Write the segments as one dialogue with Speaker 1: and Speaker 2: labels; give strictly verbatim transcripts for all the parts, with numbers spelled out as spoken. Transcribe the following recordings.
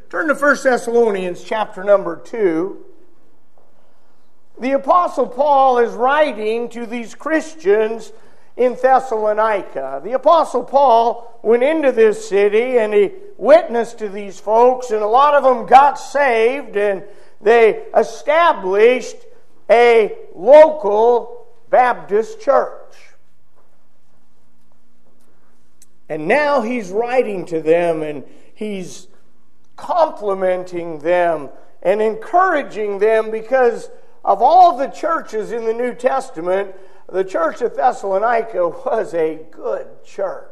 Speaker 1: Turn to First Thessalonians chapter number two. The Apostle Paul is writing to these Christians in Thessalonica. The Apostle Paul went into this city and he witnessed to these folks, and a lot of them got saved, and they established a local Baptist church. And now he's writing to them, and he's complimenting them and encouraging them, because of all the churches in the New Testament, the church of Thessalonica was a good church.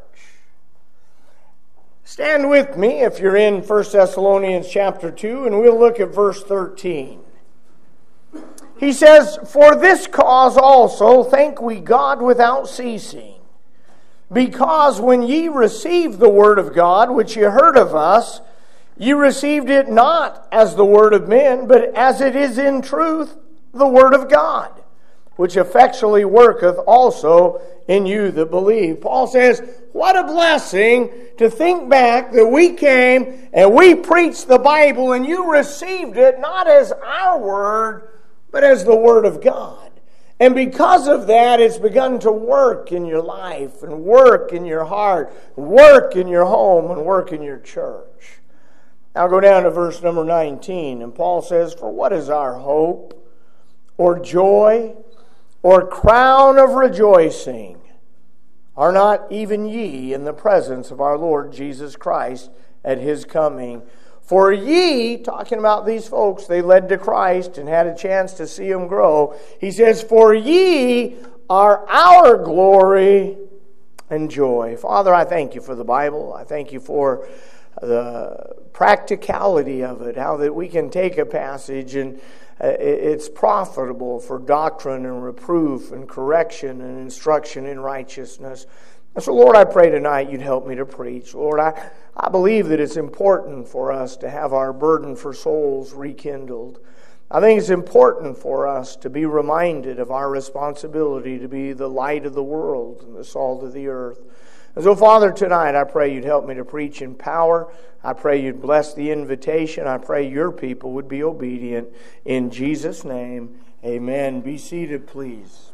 Speaker 1: Stand with me if you're in First Thessalonians chapter two, and we'll look at verse thirteen. He says, "For this cause also thank we God without ceasing, because when ye received the word of God, which ye heard of us, ye received it not as the word of men, but as it is in truth the word of God, which effectually worketh also in you that believe." Paul says, what a blessing to think back that we came and we preached the Bible and you received it not as our word, but as the word of God. And because of that, it's begun to work in your life and work in your heart, work in your home, and work in your church. Now go down to verse number nineteen, and Paul says, "For what is our hope, or joy, or crown of rejoicing? Are not even ye in the presence of our Lord Jesus Christ at his coming? For ye," talking about these folks, they led to Christ and had a chance to see him grow. He says, "For ye are our glory and joy." Father, I thank you for the Bible. I thank you for the practicality of it, how that we can take a passage and it's profitable for doctrine and reproof and correction and instruction in righteousness. And so, Lord, I pray tonight you'd help me to preach. Lord, I, I believe that it's important for us to have our burden for souls rekindled. I think it's important for us to be reminded of our responsibility to be the light of the world and the salt of the earth. And so, Father, tonight I pray you'd help me to preach in power. I pray you'd bless the invitation. I pray your people would be obedient. In Jesus' name, amen. Be seated, please.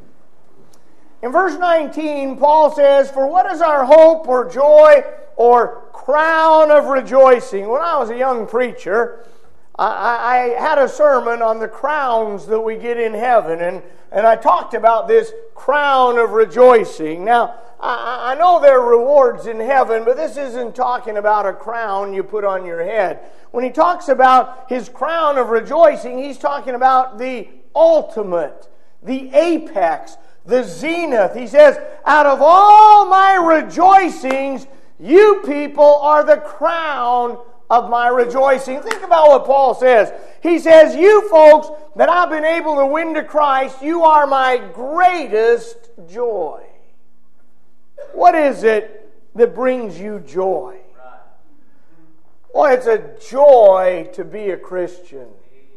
Speaker 1: In verse nineteen, Paul says, "For what is our hope or joy or crown of rejoicing?" When I was a young preacher, I, I had a sermon on the crowns that we get in heaven, and, and I talked about this crown of rejoicing. Now, I, I know there are rewards in heaven, but this isn't talking about a crown you put on your head. When he talks about his crown of rejoicing, he's talking about the ultimate, the apex, the zenith. He says, "Out of all my rejoicings, you people are the crown of my rejoicing." Think about what Paul says. He says, "You folks that I've been able to win to Christ, you are my greatest joy." What is it that brings you joy? Well, it's a joy to be a Christian.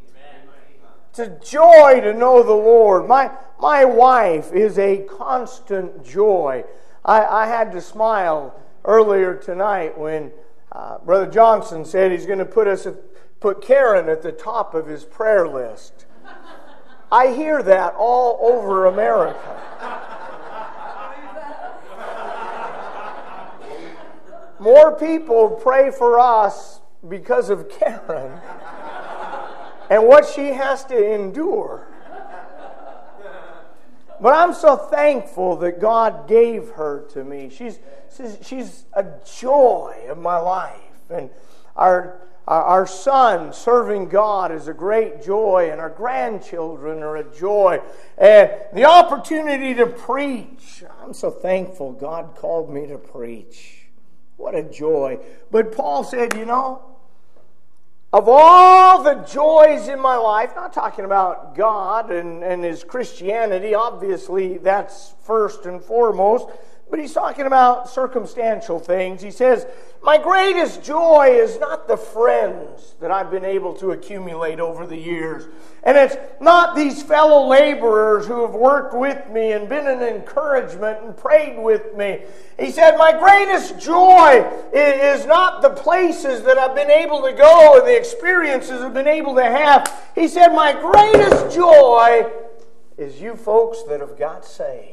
Speaker 1: It's a joy to know the Lord. My my wife is a constant joy. I, I had to smile earlier tonight when Uh, Brother Johnson said he's going to put us put Karen at the top of his prayer list. I hear that all over America. More people pray for us because of Karen and what she has to endure. But I'm so thankful that God gave her to me. She's she's a joy of my life. And our our son serving God is a great joy, and our grandchildren are a joy. And the opportunity to preach, I'm so thankful God called me to preach. What a joy. But Paul said, you know, of all the joys in my life, not talking about God and, and his Christianity, obviously that's first and foremost, But he's talking about circumstantial things. He says, my greatest joy is not the friends that I've been able to accumulate over the years. And it's not these fellow laborers who have worked with me and been an encouragement and prayed with me. He said, my greatest joy is not the places that I've been able to go and the experiences I've been able to have. He said, my greatest joy is you folks that have got saved.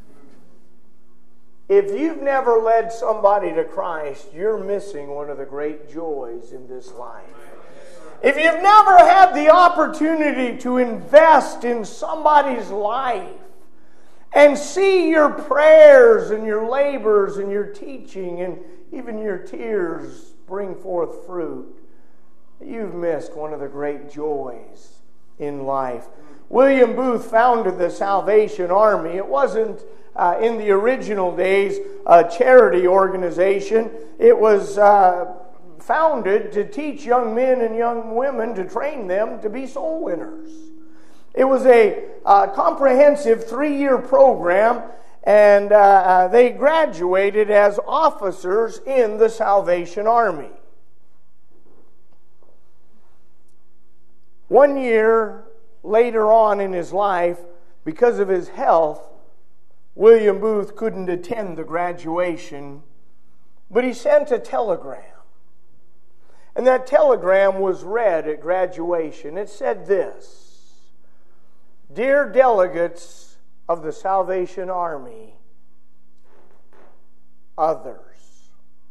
Speaker 1: If you've never led somebody to Christ, you're missing one of the great joys in this life. If you've never had the opportunity to invest in somebody's life and see your prayers and your labors and your teaching and even your tears bring forth fruit, you've missed one of the great joys in life. William Booth founded the Salvation Army. It wasn't Uh, in the original days, a charity organization. It was uh, founded to teach young men and young women, to train them to be soul winners. It was a uh, comprehensive three-year program, and uh, uh, they graduated as officers in the Salvation Army. One year later on in his life, because of his health, William Booth couldn't attend the graduation, but he sent a telegram. And that telegram was read at graduation. It said this: Dear delegates of the Salvation Army, others.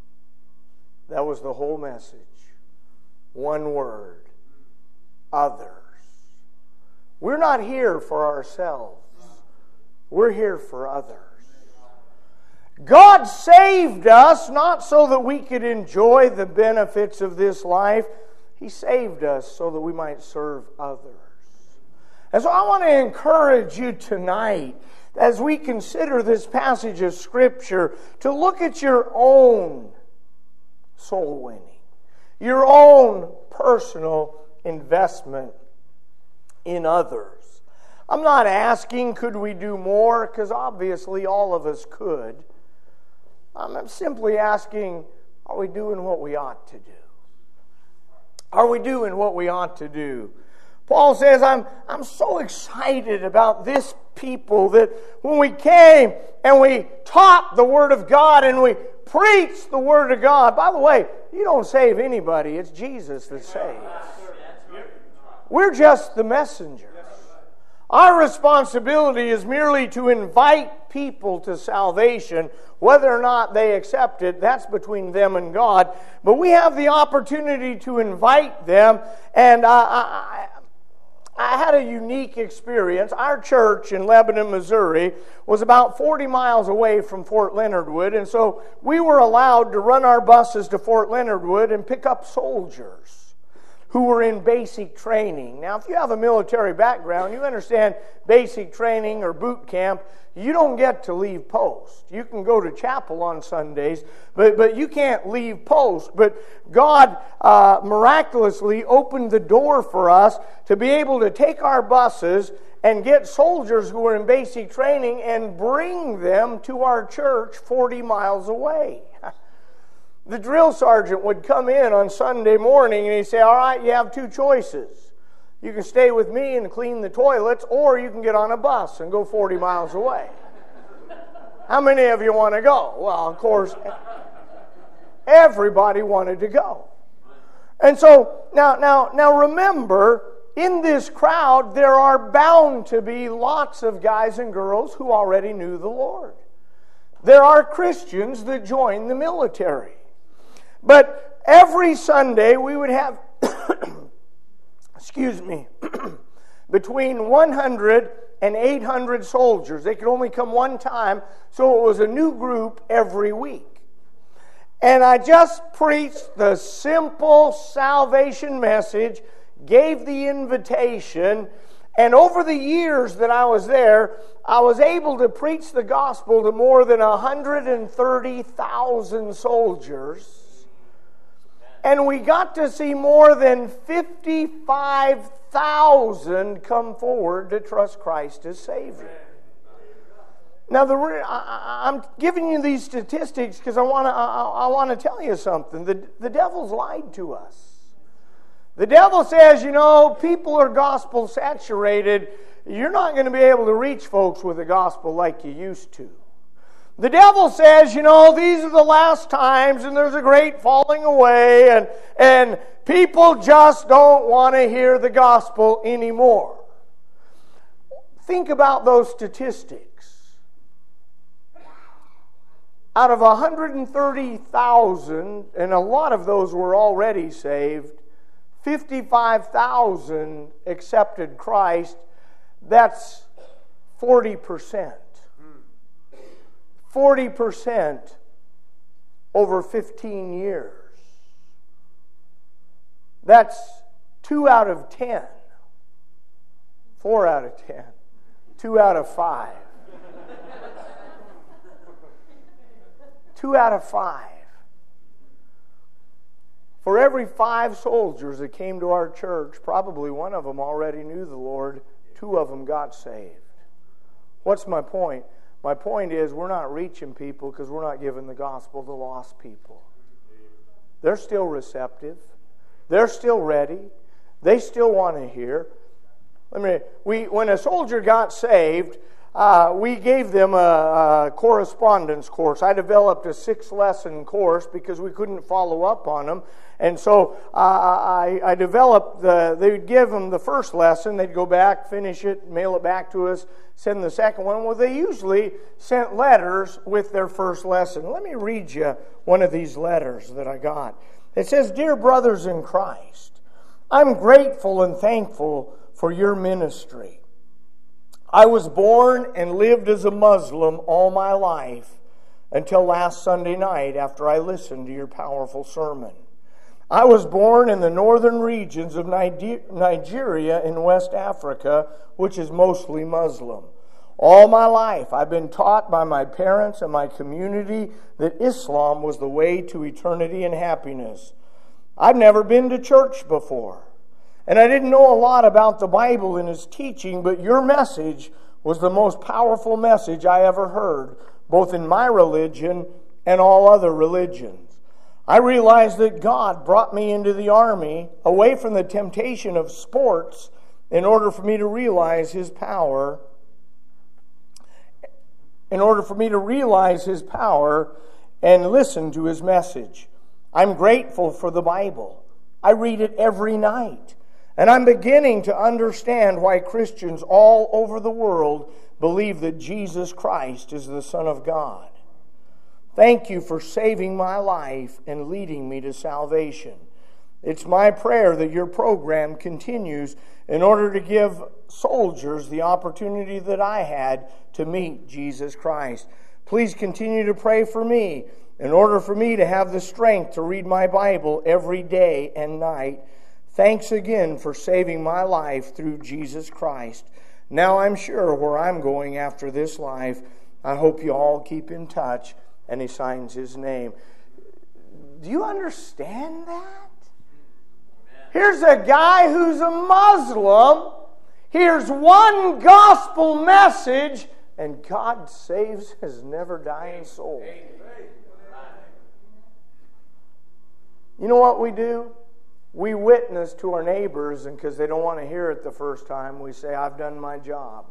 Speaker 1: That was the whole message. One word: others. We're not here for ourselves. We're here for others. God saved us not so that we could enjoy the benefits of this life. He saved us so that we might serve others. And so I want to encourage you tonight, as we consider this passage of Scripture, to look at your own soul winning, your own personal investment in others. I'm not asking, could we do more? Because obviously all of us could. I'm simply asking, are we doing what we ought to do? Are we doing what we ought to do? Paul says, I'm, I'm so excited about this people that when we came and we taught the Word of God and we preached the Word of God. By the way, you don't save anybody. It's Jesus that saves. We're just the messenger. Our responsibility is merely to invite people to salvation. Whether or not they accept it, that's between them and God. But we have the opportunity to invite them. And I, I, I had a unique experience. Our church in Lebanon, Missouri, was about forty miles away from Fort Leonard Wood. And so we were allowed to run our buses to Fort Leonard Wood and pick up soldiers who were in basic training. Now, if you have a military background, you understand basic training or boot camp, you don't get to leave post. You can go to chapel on Sundays, but, but you can't leave post. But God uh, miraculously opened the door for us to be able to take our buses and get soldiers who were in basic training and bring them to our church forty miles away. The drill sergeant would come in on Sunday morning and he'd say, all right, you have two choices. You can stay with me and clean the toilets, or you can get on a bus and go forty miles away. How many of you want to go? Well, of course, everybody wanted to go. And so, now, now, now remember, in this crowd, there are bound to be lots of guys and girls who already knew the Lord. There are Christians that join the military. But every Sunday we would have, excuse me, between one hundred and eight hundred soldiers. They could only come one time, so it was a new group every week. And I just preached the simple salvation message, gave the invitation, and over the years that I was there, I was able to preach the gospel to more than one hundred thirty thousand soldiers. And we got to see more than fifty-five thousand come forward to trust Christ as Savior. Now, the, I, I'm giving you these statistics because I want to I, I want to tell you something. The, the devil's lied to us. The devil says, you know, people are gospel saturated. You're not going to be able to reach folks with the gospel like you used to. The devil says, you know, these are the last times and there's a great falling away and, and people just don't want to hear the gospel anymore. Think about those statistics. Out of one hundred thirty thousand, and a lot of those were already saved, fifty-five thousand accepted Christ. That's forty percent. forty percent over fifteen years. That's two out of ten. four out of ten. two out of five. two out of five. For every five soldiers that came to our church, probably one of them already knew the Lord. Two of them got saved. What's my point? My point is we're not reaching people because we're not giving the gospel to lost people. They're still receptive. They're still ready. They still want to hear. I mean, we when a soldier got saved, uh, we gave them a, a correspondence course. I developed a six-lesson course because we couldn't follow up on them. And so uh, I, I developed the, they would give them the first lesson, they'd go back, finish it, mail it back to us, send the second one. Well, they usually sent letters with their first lesson. Let me read you one of these letters that I got. It says, "Dear brothers in Christ, I'm grateful and thankful for your ministry. I was born and lived as a Muslim all my life until last Sunday night after I listened to your powerful sermon. I was born in the northern regions of Nigeria in West Africa, which is mostly Muslim. All my life I've been taught by my parents and my community that Islam was the way to eternity and happiness. I've never been to church before, and I didn't know a lot about the Bible and its teaching, but your message was the most powerful message I ever heard, both in my religion and all other religions. I realized that God brought me into the army away from the temptation of sports in order for me to realize His power, in order for me to realize His power and listen to His message. I'm grateful for the Bible. I read it every night. And I'm beginning to understand why Christians all over the world believe that Jesus Christ is the Son of God. Thank you for saving my life and leading me to salvation. It's my prayer that your program continues in order to give soldiers the opportunity that I had to meet Jesus Christ. Please continue to pray for me in order for me to have the strength to read my Bible every day and night. Thanks again for saving my life through Jesus Christ. Now I'm sure where I'm going after this life. I hope you all keep in touch." And he signs his name. Do you understand that? Here's a guy who's a Muslim. Here's one gospel message, and God saves his never-dying soul. You know what we do? We witness to our neighbors, and because they don't want to hear it the first time, we say, "I've done my job."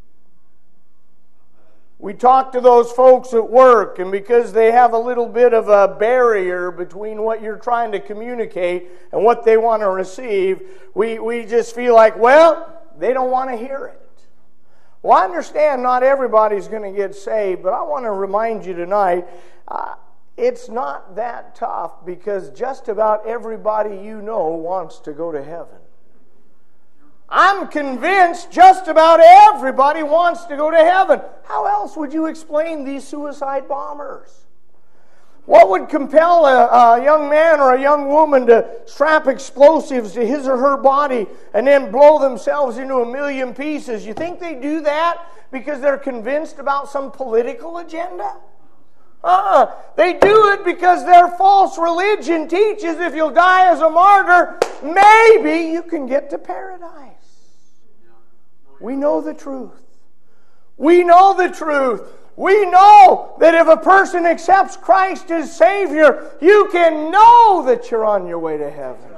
Speaker 1: We talk to those folks at work, and because they have a little bit of a barrier between what you're trying to communicate and what they want to receive, we, we just feel like, well, they don't want to hear it. Well, I understand not everybody's going to get saved, but I want to remind you tonight, uh, it's not that tough because just about everybody you know wants to go to heaven. I'm convinced just about everybody wants to go to heaven. How else would you explain these suicide bombers? What would compel a, a young man or a young woman to strap explosives to his or her body and then blow themselves into a million pieces? You think they do that because they're convinced about some political agenda? Uh-uh. They do it because their false religion teaches if you'll die as a martyr, maybe you can get to paradise. We know the truth. We know the truth. We know that if a person accepts Christ as Savior, you can know that you're on your way to heaven.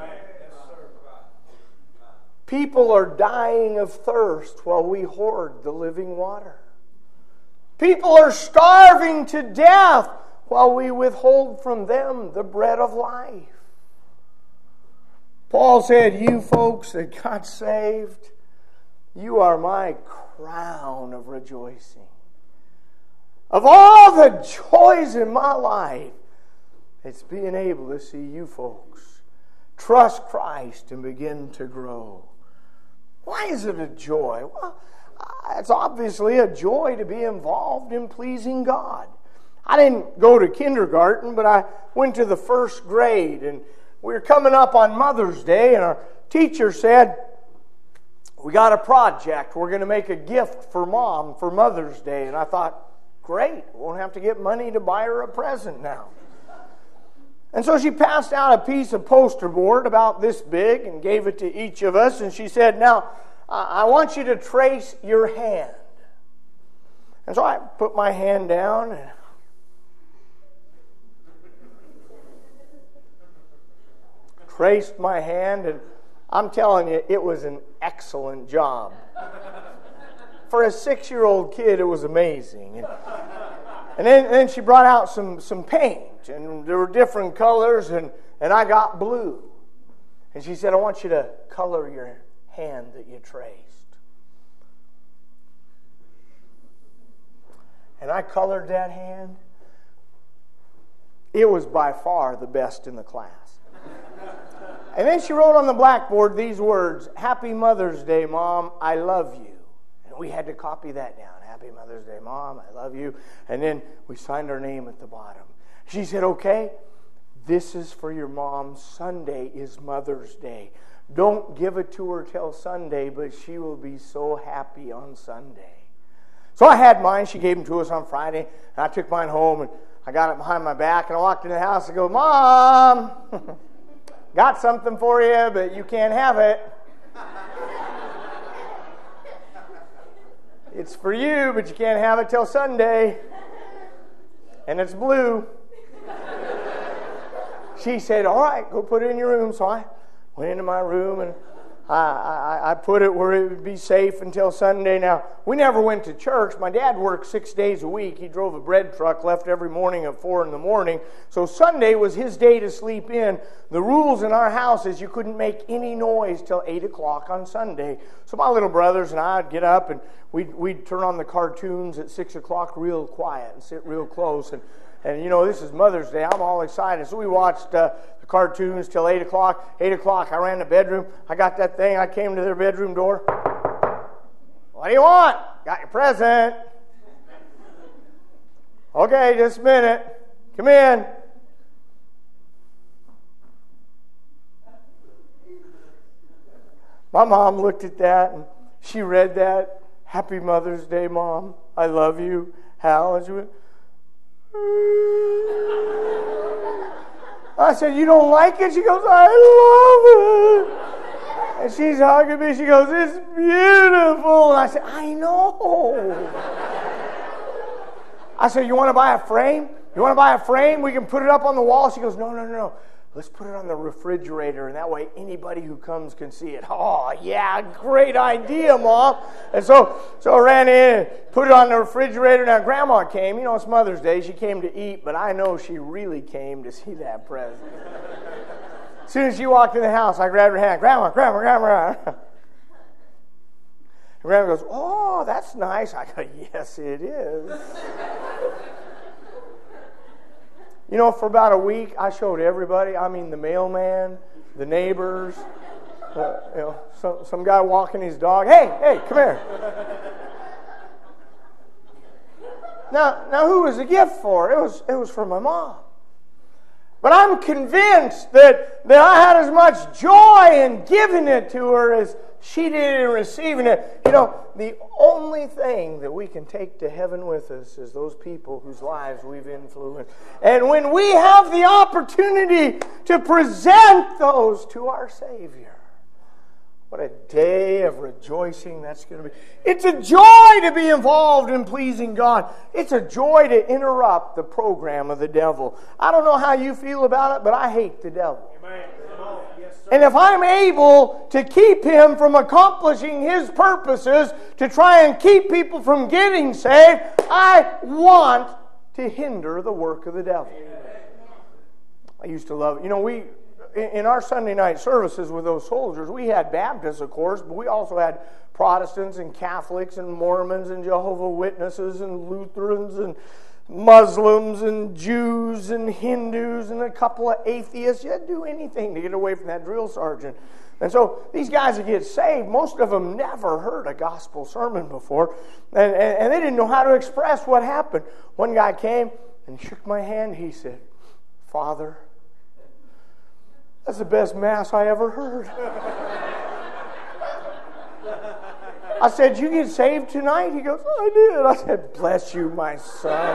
Speaker 1: People are dying of thirst while we hoard the living water. People are starving to death while we withhold from them the bread of life. Paul said, you folks that got saved, you are my crown of rejoicing. Of all the joys in my life, it's being able to see you folks trust Christ and begin to grow. Why is it a joy? Well, it's obviously a joy to be involved in pleasing God. I didn't go to kindergarten, but I went to the first grade, and we were coming up on Mother's Day, and our teacher said, we got a project. We're going to make a gift for Mom for Mother's Day. And I thought, great, won't have to get money to buy her a present now. And so she passed out a piece of poster board about this big and gave it to each of us. And she said, now, I want you to trace your hand. And so I put my hand down and traced my hand, and I'm telling you, it was an excellent job. For a six-year-old kid, it was amazing. And, and, then, and then she brought out some, some paint, and there were different colors, and, and I got blue. And she said, I want you to color your hand that you traced. And I colored that hand. It was by far the best in the class. And then she wrote on the blackboard these words, Happy Mother's Day, Mom, I love you. And we had to copy that down. Happy Mother's Day, Mom, I love you. And then we signed our name at the bottom. She said, okay, this is for your mom. Sunday is Mother's Day. Don't give it to her till Sunday, but she will be so happy on Sunday. So I had mine. She gave them to us on Friday. And I took mine home, and I got it behind my back. And I walked in the house and go, Mom, got something for you, but you can't have it. It's for you, but you can't have it till Sunday. And it's blue. She said, all right, go put it in your room. So I went into my room, and I, I, I put it where it would be safe until Sunday. Now, we never went to church. My dad worked six days a week. He drove a bread truck, left every morning at four in the morning. So Sunday was his day to sleep in. The rules in our house is you couldn't make any noise till eight o'clock on Sunday. So my little brothers and I would get up, and we'd, we'd turn on the cartoons at six o'clock real quiet and sit real close. And, and you know, this is Mother's Day. I'm all excited. So we watched Uh, cartoons till eight o'clock. eight o'clock, I ran to the bedroom. I got that thing. I came to their bedroom door. What do you want? Got your present. Okay, just a minute. Come in. My mom looked at that, and she read that. Happy Mother's Day, Mom. I love you. Hal. And she went, I said, you don't like it? She goes, I love it. And she's hugging me. She goes, it's beautiful. And I said, I know. I said, you want to buy a frame? You want to buy a frame? We can put it up on the wall. She goes, no, no, no, no. Let's put it on the refrigerator, and that way anybody who comes can see it. Oh, yeah, great idea, Mom. And so, so I ran in and put it on the refrigerator. Now, Grandma came. You know, it's Mother's Day. She came to eat, but I know she really came to see that present. As soon as she walked in the house, I grabbed her hand. Grandma, Grandma, Grandma. And Grandma goes, oh, that's nice. I go, yes, it is. You know, for about a week, I showed everybody, I mean the mailman, the neighbors, uh, you know, some, some guy walking his dog. Hey, hey, come here. Now, now, who was the gift for? It was, it was for my mom. But I'm convinced that, that I had as much joy in giving it to her as she did in receiving it. You know, the only thing that we can take to heaven with us is those people whose lives we've influenced. And when we have the opportunity to present those to our Savior, What a day of rejoicing that's going to be. It's a joy to be involved in pleasing God. It's a joy to interrupt the program of the devil. I don't know how you feel about it, but I hate the devil. Amen. And if I'm able to keep him from accomplishing his purposes to try and keep people from getting saved, I want to hinder the work of the devil. I used to love it. You know, we... in our Sunday night services with those soldiers, we had Baptists, of course, but we also had Protestants and Catholics and Mormons and Jehovah's Witnesses and Lutherans and Muslims and Jews and Hindus and a couple of atheists. You'd do anything to get away from that drill sergeant. And so these guys that get saved, most of them never heard a gospel sermon before, and, and, and they didn't know how to express what happened. One guy came and shook my hand. He said, "Father, that's the best mass I ever heard." I said, "You get saved tonight?" He goes, "I did." I said, "Bless you, my son."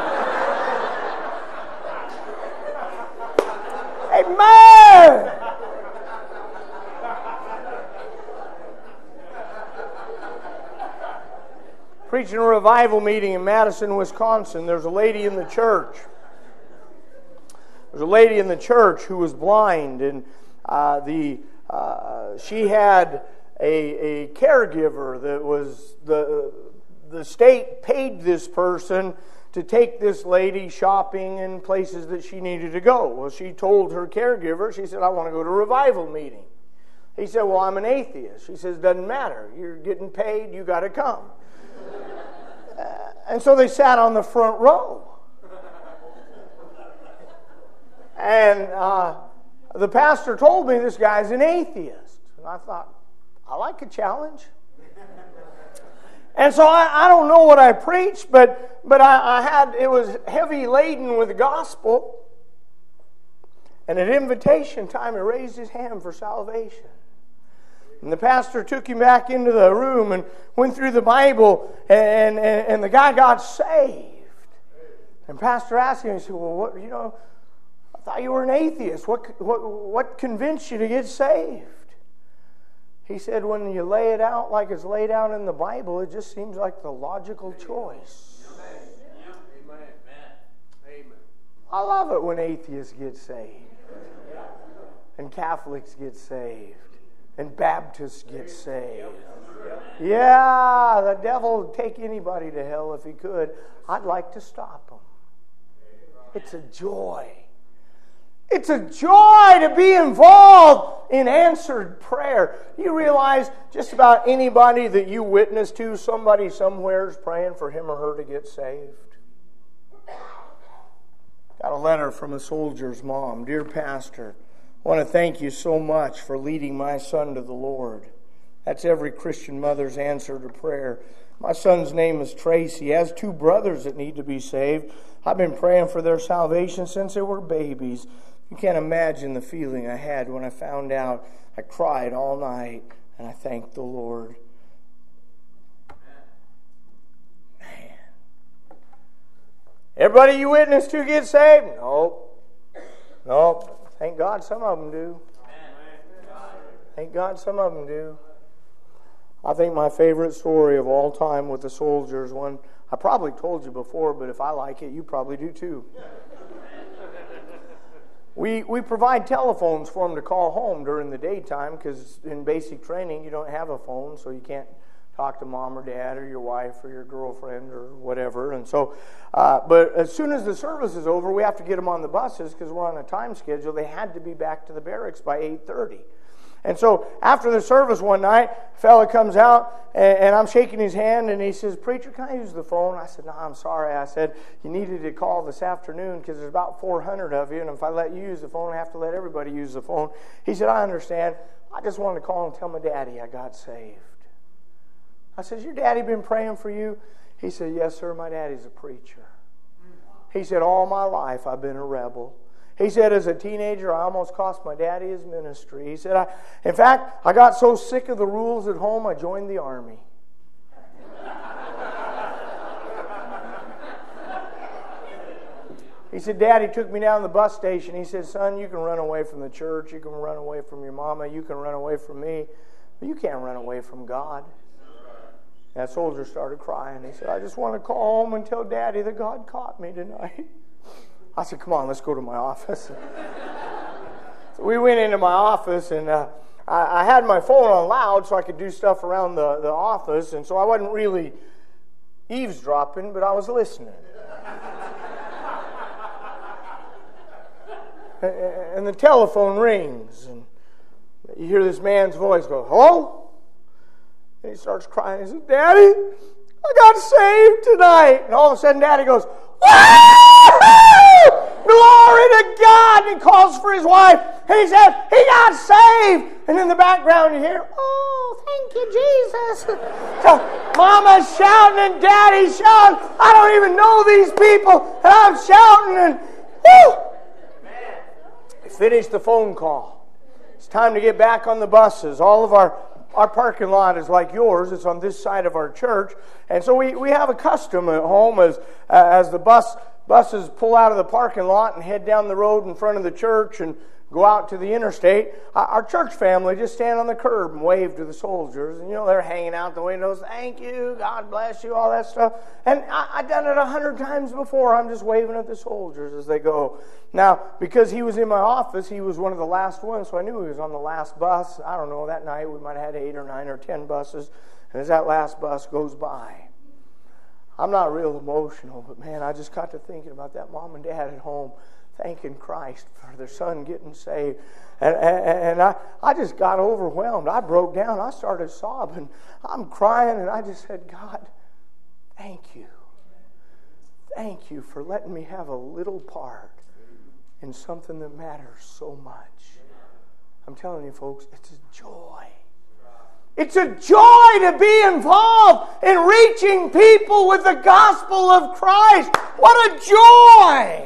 Speaker 1: Amen. Preaching a revival meeting in Madison, Wisconsin. There's a lady in the church. There's a lady in the church who was blind, and uh, the uh, she had a, a caregiver that was the the state paid this person to take this lady shopping in places that she needed to go. Well, she told her caregiver, she said, "I want to go to a revival meeting." He said, "Well, I'm an atheist." She says, "Doesn't matter. You're getting paid. You got to come." uh, and so they sat on the front row. And uh, the pastor told me this guy's an atheist. And I thought, I like a challenge. And so I, I don't know what I preached, but but I, I had, it was heavy laden with the gospel. And at invitation time, he raised his hand for salvation. And the pastor took him back into the room and went through the Bible, and, and, and the guy got saved. And pastor asked him, he said, "Well, what, you know, I thought you were an atheist. What, what, what convinced you to get saved?" He said, "When you lay it out like it's laid out in the Bible, it just seems like the logical choice." Amen. Amen. I love it when atheists get saved. And Catholics get saved. And Baptists get saved. Yeah, the devil would take anybody to hell if he could. I'd like to stop him. It's a joy. It's a joy to be involved in answered prayer. You realize just about anybody that you witness to, somebody somewhere is praying for him or her to get saved. Got a letter from a soldier's mom. "Dear Pastor, I want to thank you so much for leading my son to the Lord." That's every Christian mother's answer to prayer. "My son's name is Tracy. He has two brothers that need to be saved. I've been praying for their salvation since they were babies. You can't imagine the feeling I had when I found out. I cried all night, and I thanked the Lord." Man. Everybody you witness to get saved? Nope. Nope. Thank God some of them do. Thank God some of them do. I think my favorite story of all time with the soldiers, one I probably told you before, but if I like it, you probably do too. We we provide telephones for them to call home during the daytime, because in basic training you don't have a phone, so you can't talk to mom or dad or your wife or your girlfriend or whatever. And so, uh, but as soon as the service is over, we have to get them on the buses because we're on a time schedule. They had to be back to the barracks by eight thirty. And so after the service one night, a fella comes out, and, and I'm shaking his hand, and he says, "Preacher, can I use the phone?" I said, "No, I'm sorry." I said, "You needed to call this afternoon because there's about four hundred of you, and if I let you use the phone, I have to let everybody use the phone." He said, "I understand. I just wanted to call and tell my daddy I got saved." I said, "Has your daddy been praying for you?" He said, "Yes, sir, my daddy's a preacher." He said, "All my life I've been a rebel." He said, "As a teenager, I almost cost my daddy his ministry." He said, I, in fact, I got so sick of the rules at home, I joined the army. He said, "Daddy took me down to the bus station. He said, 'Son, you can run away from the church. You can run away from your mama. You can run away from me. You can't run away from God. That soldier started crying. He said, I just want to call home and tell Daddy that God caught me tonight. I said, come on, let's go to my office. So we went into my office, and uh, I, I had my phone on loud so I could do stuff around the, the office, and so I wasn't really eavesdropping, but I was listening. And the telephone rings, and you hear this man's voice go, hello? And he starts crying. He says, Daddy, I got saved tonight. And all of a sudden, Daddy goes, woo! Glory to God! And he calls for his wife, and he says, he got saved. And in the background, you hear, oh, thank you, Jesus. So Mama's shouting and Daddy's shouting. I don't even know these people, and I'm shouting, and whoo! We finished the phone call. It's time to get back on the buses. All of our, our parking lot is like yours. It's on this side of our church. And so we, we have a custom at home as, uh, as the bus buses pull out of the parking lot and head down the road in front of the church and go out to the interstate. Our church family just stand on the curb and wave to the soldiers. And, you know, they're hanging out the windows. Thank you. God bless you. All that stuff. And I, I've done it a hundred times before. I'm just waving at the soldiers as they go. Now, because he was in my office, he was one of the last ones, so I knew he was on the last bus. I don't know, that night we might have had eight or nine or ten buses. And as that last bus goes by, I'm not real emotional, but man, I just got to thinking about that mom and dad at home thanking Christ for their son getting saved. And, and, and I, I just got overwhelmed. I broke down. I started sobbing. I'm crying, and I just said, God, thank you. Thank you for letting me have a little part in something that matters so much. I'm telling you, folks, it's a joy. It's a joy to be involved in reaching people with the gospel of Christ. What a joy!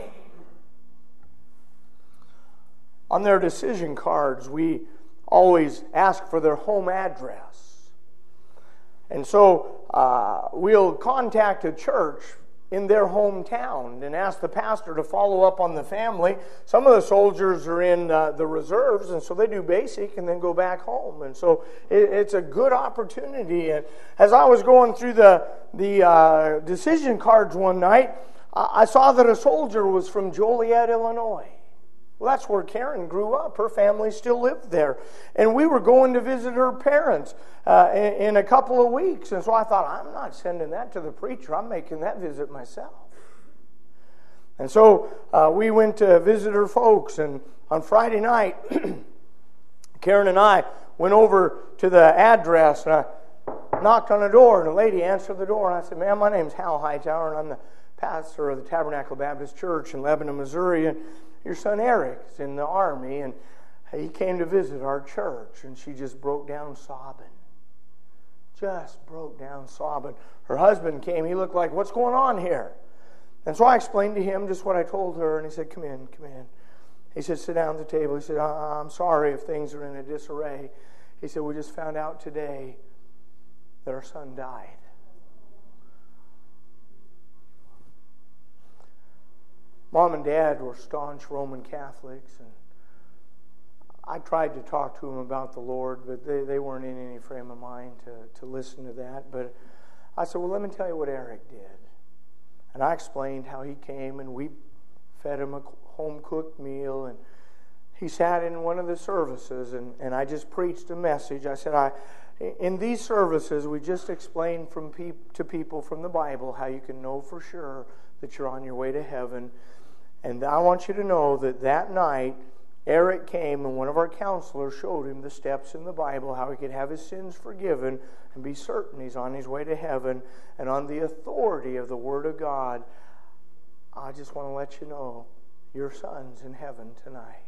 Speaker 1: On their decision cards, we always ask for their home address. And so uh, we'll contact a church in their hometown and ask the pastor to follow up on the family. Some of the soldiers are in uh, the reserves, and so they do basic and then go back home. And so it, it's a good opportunity. And as I was going through the, the uh, decision cards one night, I saw that a soldier was from Joliet, Illinois. Well, that's where Karen grew up. Her family still lived there. And we were going to visit her parents uh, in, in a couple of weeks. And so I thought, I'm not sending that to the preacher. I'm making that visit myself. And so uh, we went to visit her folks. And on Friday night, Karen and I went over to the address. And I knocked on the door. And a lady answered the door. And I said, ma'am, my name's Hal Hightower. And I'm the pastor of the Tabernacle Baptist Church in Lebanon, Missouri. And your son Eric is in the Army, and he came to visit our church, and she just broke down sobbing. Just broke down sobbing. Her husband came. He looked like, what's going on here? And so I explained to him just what I told her, and he said, come in, come in. He said, sit down at the table. He said, I'm sorry if things are in a disarray. He said, we just found out today that our son died. Mom and Dad were staunch Roman Catholics, and I tried to talk to them about the Lord, but they, they weren't in any frame of mind to, to listen to that. But I said, well, let me tell you what Eric did. And I explained how he came, and we fed him a home-cooked meal, and he sat in one of the services, and, and I just preached a message. I said, I, in these services, we just explained from pe- to people from the Bible how you can know for sure that you're on your way to heaven. And I want you to know that that night, Eric came and one of our counselors showed him the steps in the Bible, how he could have his sins forgiven and be certain he's on his way to heaven. And on the authority of the Word of God, I just want to let you know, your son's in heaven tonight.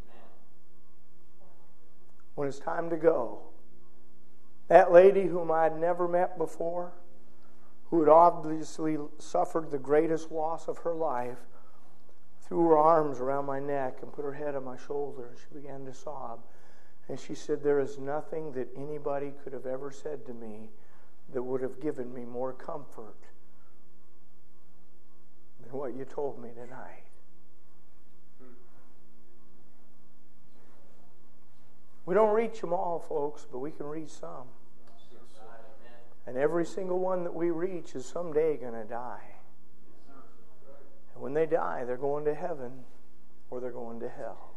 Speaker 1: When it's time to go, that lady whom I had never met before, who had obviously suffered the greatest loss of her life, threw her arms around my neck and put her head on my shoulder, and she began to sob. And she said, there is nothing that anybody could have ever said to me that would have given me more comfort than what you told me tonight. We don't reach them all, folks, but we can reach some. And every single one that we reach is someday going to die. And when they die, they're going to heaven or they're going to hell.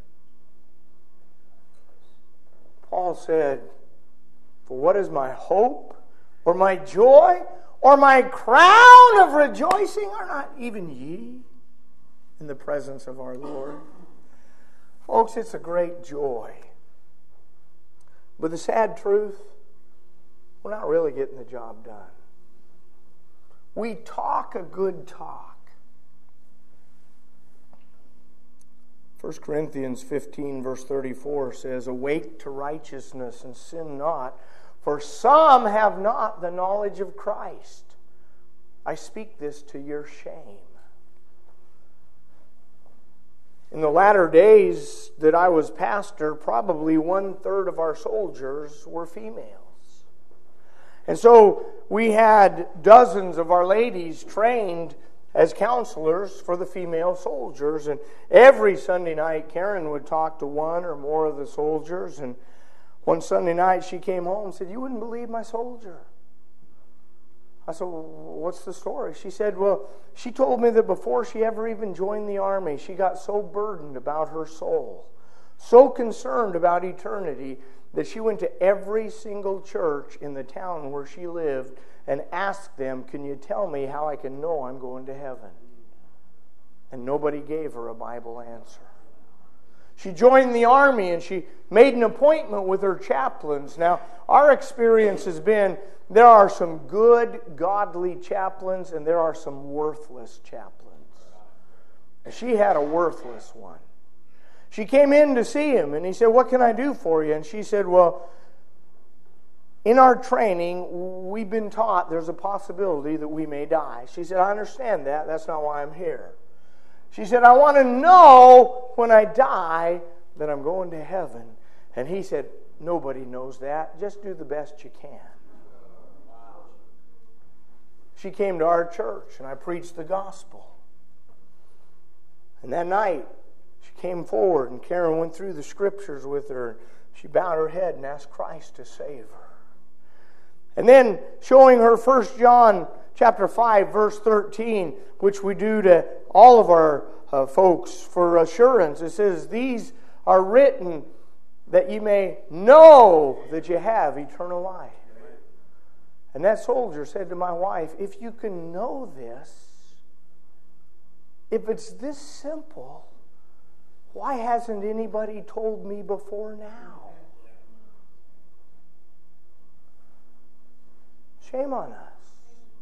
Speaker 1: Paul said, "For what is my hope or my joy or my crown of rejoicing? Are not even ye in the presence of our Lord?" Folks, it's a great joy. But the sad truth, we're not really getting the job done. We talk a good talk. First Corinthians fifteen verse thirty-four says, "Awake to righteousness and sin not, for some have not the knowledge of Christ. I speak this to your shame." In the latter days that I was pastor, probably one-third of our soldiers were females. And so we had dozens of our ladies trained as counselors for the female soldiers. And every Sunday night, Karen would talk to one or more of the soldiers. And one Sunday night, she came home and said, "You wouldn't believe my soldier." I said, "Well, what's the story?" She said, "Well, she told me that before she ever even joined the army, she got so burdened about her soul, so concerned about eternity, that she went to every single church in the town where she lived and asked them, 'Can you tell me how I can know I'm going to heaven?' And nobody gave her a Bible answer. She joined the army and she made an appointment with her chaplains. Now, our experience has been there are some good, godly chaplains and there are some worthless chaplains. And she had a worthless one. She came in to see him and he said, "What can I do for you?" And she said, "Well, in our training, we've been taught there's a possibility that we may die." She said, "I understand that. That's not why I'm here." She said, "I want to know when I die that I'm going to heaven." And he said, "Nobody knows that. Just do the best you can." She came to our church and I preached the gospel. And that night, she came forward and Karen went through the scriptures with her. She bowed her head and asked Christ to save her. And then showing her First John chapter five, verse thirteen, which we do to all of our uh, folks for assurance. It says, "These are written that you may know that you have eternal life." And that soldier said to my wife, "If you can know this, if it's this simple, why hasn't anybody told me before now?" Shame on us.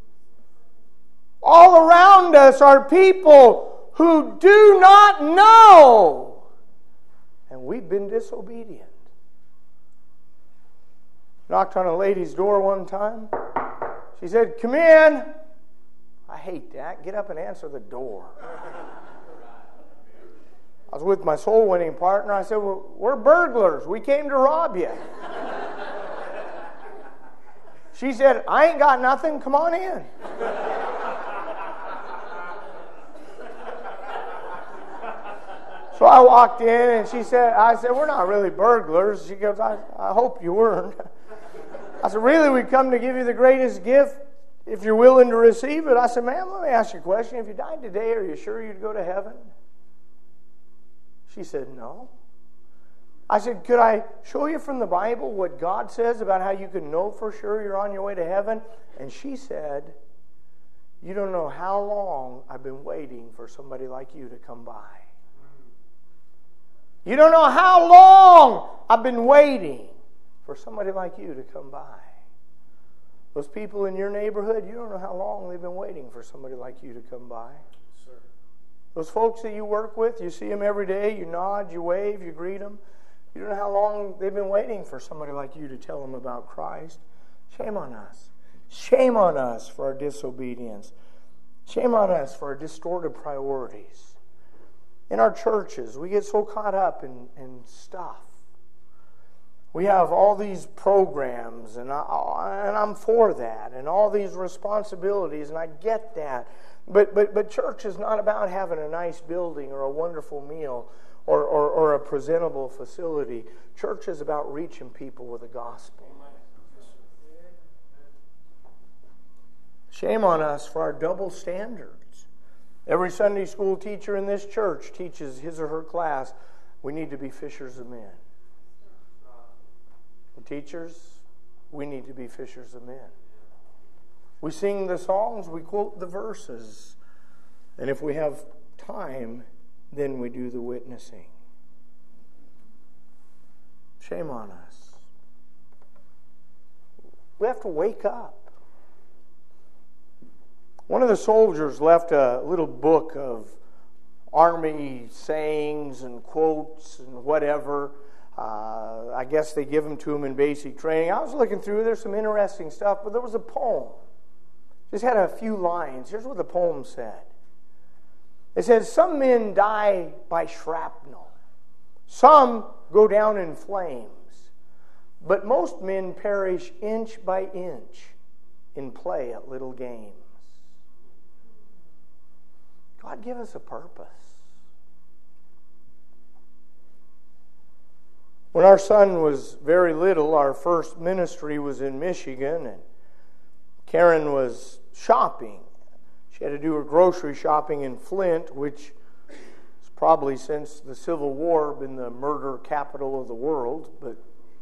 Speaker 1: All around us are people who do not know. And we've been disobedient. Knocked on a lady's door one time. She said, "Come in." I hate that. Get up and answer the door. I was with my soul winning partner. I said, "Well, we're burglars. We came to rob you." She said, "I ain't got nothing. Come on in." So I walked in and she said, I said, "We're not really burglars." She goes, I, I hope you weren't. I said, "Really, we come to give you the greatest gift if you're willing to receive it." I said, "Ma'am, let me ask you a question. If you died today, are you sure you'd go to heaven?" She said, "No." I said, "Could I show you from the Bible what God says about how you can know for sure you're on your way to heaven?" And she said, "You don't know how long I've been waiting for somebody like you to come by. You don't know how long I've been waiting for somebody like you to come by. Those people in your neighborhood, you don't know how long they've been waiting for somebody like you to come by. Sir. Those folks that you work with, you see them every day, you nod, you wave, you greet them. You don't know how long they've been waiting for somebody like you to tell them about Christ. Shame on us. Shame on us for our disobedience. Shame on us for our distorted priorities. In our churches, we get so caught up in, in stuff. We have all these programs, and, I, and I'm for that, and all these responsibilities, and I get that. But, but, but church is not about having a nice building or a wonderful meal. or, or, or a presentable facility. Church is about reaching people with the gospel. Shame on us for our double standards. Every Sunday school teacher in this church teaches his or her class, we need to be fishers of men. The teachers, we need to be fishers of men. We sing the songs, we quote the verses. And if we have time, then we do the witnessing. Shame on us. We have to wake up. One of the soldiers left a little book of army sayings and quotes and whatever. Uh, I guess they give them to him in basic training. I was looking through, there's some interesting stuff, but there was a poem. Just had a few lines. Here's what the poem said. It says, some men die by shrapnel. Some go down in flames. But most men perish inch by inch in play at little games. God give us a purpose. When our son was very little, our first ministry was in Michigan, and Karen was shopping. She had to do her grocery shopping in Flint, which has probably since the Civil War been the murder capital of the world. But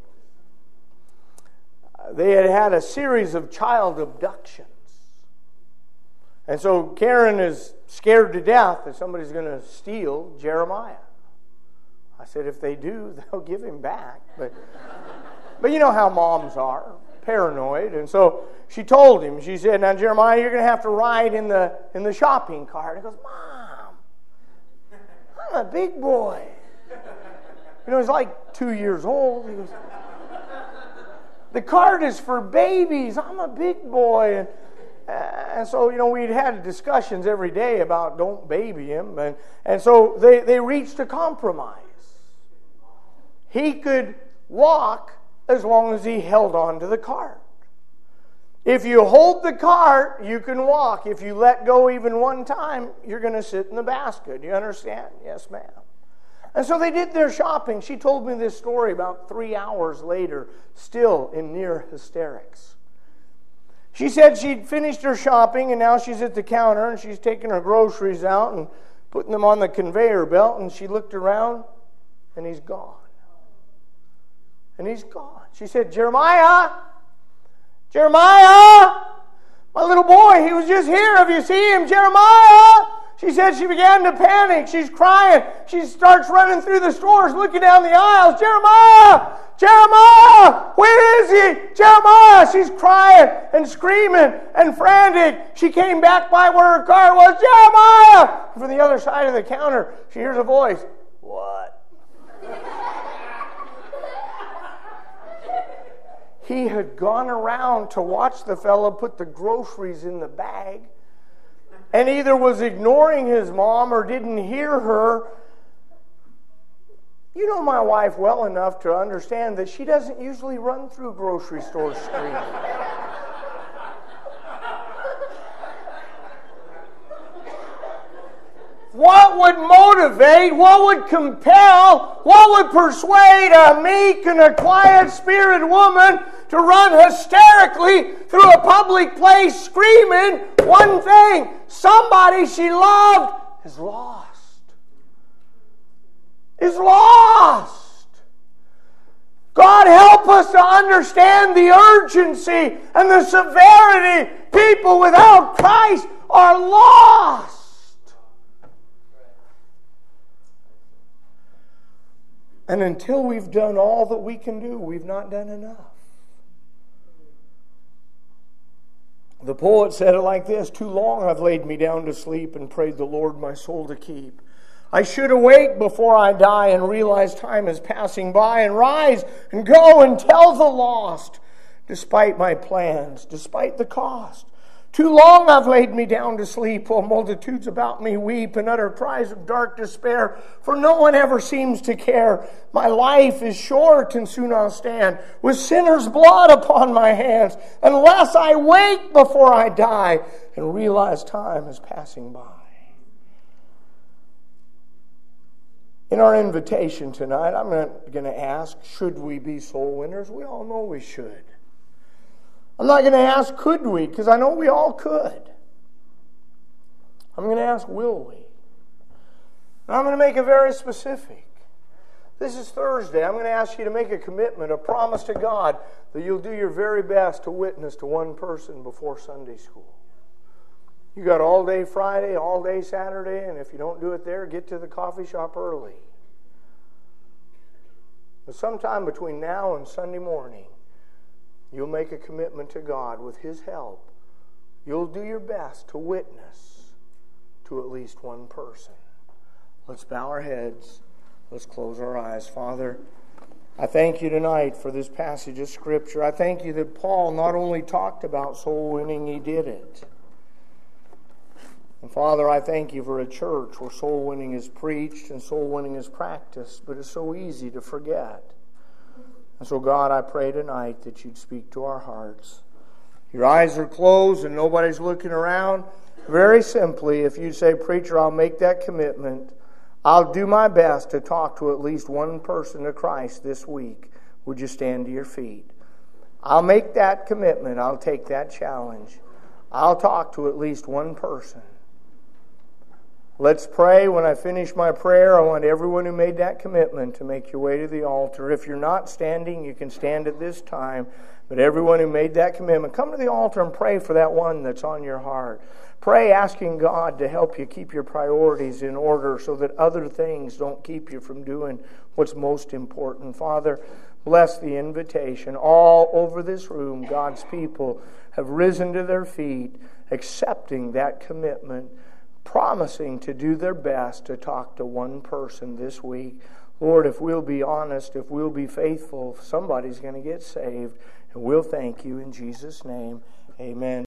Speaker 1: they had had a series of child abductions. And so Karen is scared to death that somebody's going to steal Jeremiah. I said, if they do, they'll give him back. But, but you know how moms are, paranoid. And so she told him, she said, now Jeremiah, you're going to have to ride in the in the shopping cart. And he goes, Mom, I'm a big boy. You know, he's like two years old. He goes, the cart is for babies. I'm a big boy. And, and so, you know, we'd had discussions every day about don't baby him. And, and so they, they reached a compromise. He could walk as long as he held on to the cart. If you hold the cart, you can walk. If you let go even one time, you're going to sit in the basket. Do you understand? Yes, ma'am. And so they did their shopping. She told me this story about three hours later, still in near hysterics. She said she'd finished her shopping, and now she's at the counter, and she's taking her groceries out and putting them on the conveyor belt, and she looked around, and he's gone. And he's gone. She said, Jeremiah, Jeremiah, my little boy, he was just here. Have you seen him, Jeremiah? She said she began to panic. She's crying. She starts running through the stores, looking down the aisles. Jeremiah, Jeremiah, where is he? Jeremiah. She's crying and screaming and frantic. She came back by where her car was. Jeremiah! From the other side of the counter, she hears a voice. What? He had gone around to watch the fellow put the groceries in the bag and either was ignoring his mom or didn't hear her. You know my wife well enough to understand that she doesn't usually run through grocery stores screaming. What would motivate, what would compel, what would persuade a meek and a quiet spirited woman to run hysterically through a public place screaming one thing? Somebody she loved is lost. Is lost. God help us to understand the urgency and the severity. People without Christ are lost. And until we've done all that we can do, we've not done enough. The poet said it like this, too long I've laid me down to sleep and prayed the Lord my soul to keep. I should awake before I die and realize time is passing by and rise and go and tell the lost, despite my plans, despite the cost. Too long I've laid me down to sleep while multitudes about me weep and utter cries of dark despair, for no one ever seems to care. My life is short and soon I'll stand with sinners' blood upon my hands, unless I wake before I die and realize time is passing by. In our invitation tonight, I'm not going to ask, should we be soul winners? We all know we should. I'm not going to ask, could we? Because I know we all could. I'm going to ask, will we? And I'm going to make it very specific. This is Thursday. I'm going to ask you to make a commitment, a promise to God that you'll do your very best to witness to one person before Sunday school. You got all day Friday, all day Saturday, and if you don't do it there, get to the coffee shop early. But sometime between now and Sunday morning, you'll make a commitment to God with His help. You'll do your best to witness to at least one person. Let's bow our heads. Let's close our eyes. Father, I thank you tonight for this passage of Scripture. I thank you that Paul not only talked about soul winning, he did it. And Father, I thank you for a church where soul winning is preached and soul winning is practiced, but it's so easy to forget. And so God, I pray tonight that you'd speak to our hearts. Your eyes are closed and nobody's looking around. Very simply, if you say, preacher, I'll make that commitment. I'll do my best to talk to at least one person to Christ this week. Would you stand to your feet? I'll make that commitment. I'll take that challenge. I'll talk to at least one person. Let's pray. When I finish my prayer, I want everyone who made that commitment to make your way to the altar. If you're not standing, you can stand at this time. But everyone who made that commitment, come to the altar and pray for that one that's on your heart. Pray asking God to help you keep your priorities in order so that other things don't keep you from doing what's most important. Father, bless the invitation. All over this room, God's people have risen to their feet, accepting that commitment, promising to do their best to talk to one person this week. Lord, if we'll be honest, if we'll be faithful, somebody's going to get saved. And we'll thank you in Jesus' name. Amen.